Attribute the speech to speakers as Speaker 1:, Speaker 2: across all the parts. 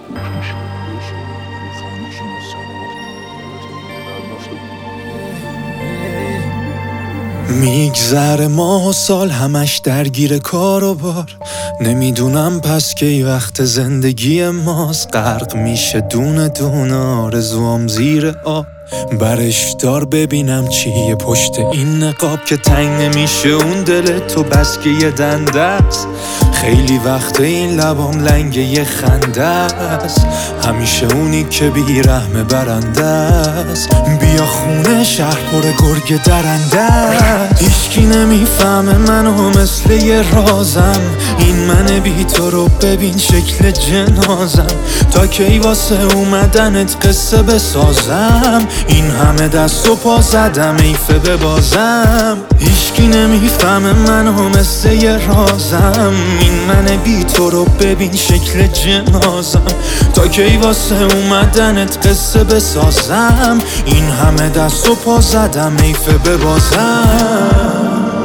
Speaker 1: میگذره ماه و سال همش درگیر کار و بار، نمیدونم پس کی وقت زندگی ماست. غرق میشه دونه دونه آرزوام زیر آب، برش دار ببینم چیه پشت این نقاب که تنگ نمیشه اون دل تو بس که یه دنده است. خیلی وقت این لبام لنگ یه خنده است، همیشه اونی که بیرحم برنده است. بیا خونه شهر پر گرگ درنده است، هیچکی نمیفهمه منو مثل یه رازم. این من بی تو رو ببین شکل جنازم، تا کی واسه اومدنت قصه بسازم. این همه دست و پا زدم ایفه ببازم، هیچکی نمیفهمه منو مثل یه رازم. این من بی تو رو ببین شکل جنازم، تا کی واسه اومدنت قصه بسازم. این همه دست و پا زدم ایفه ببازم.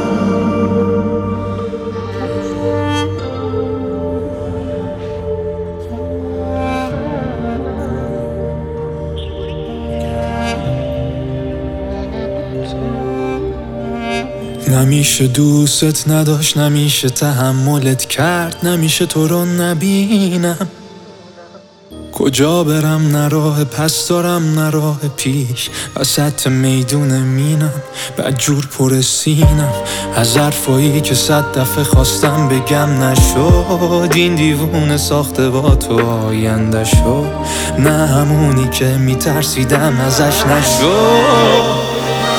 Speaker 1: نمیشه دوست نداشت، نمیشه تحملت کرد، نمیشه تو رو نبینم. کجا برم نه راه پس دارم نه راه پیش، وسط میدون مینم بدجور پر سینم. از حرفایی که 100 دفعه خواستم بگم نشد، این دیوونه ساخته با تو آینده شد. نه همونی که میترسیدم ازش نشد.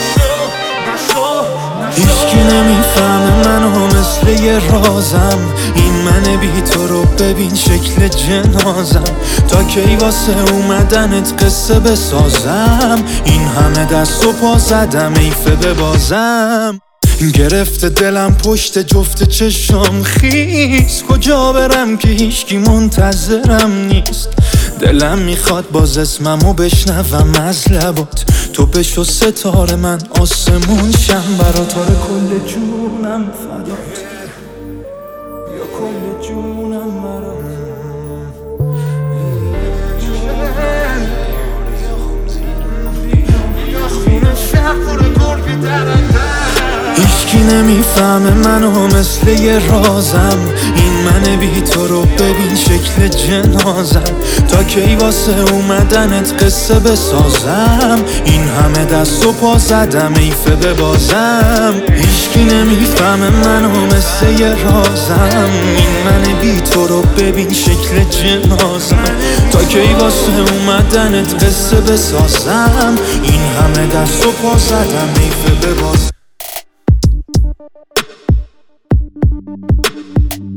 Speaker 1: هیچکی نمیفهمه منو مثل یه رازم. این من بی تو رو ببین شکل جنازم، تا کی واسه اومدنت قصه بسازم. این همه دست و پا زدم ایفه ببازم. گرفته دلم پشت جفت چشم خیس، کجا برم که هیچکی منتظرم نیست. دلم میخواد باز اسممو بشنوم از لبات، تو بشو ستاره من آسمون شم برات. آره کل جونم فدات، یا کل جونم برات. هیچکی نمیفهمه منو مثل یه رازم. این من بی تو رو ببین شکل جنازم، تا کی واسه اومدنت قصه بسازم. این همه دست و پا زدم ایفه ببازم. هیچکی نمیفهمه منو مثل یه رازم. این من بی تو رو ببین شکل جنازم، تا کی واسه اومدنت قصه بسازم. این همه دست و پا زدم ایفه ببازم.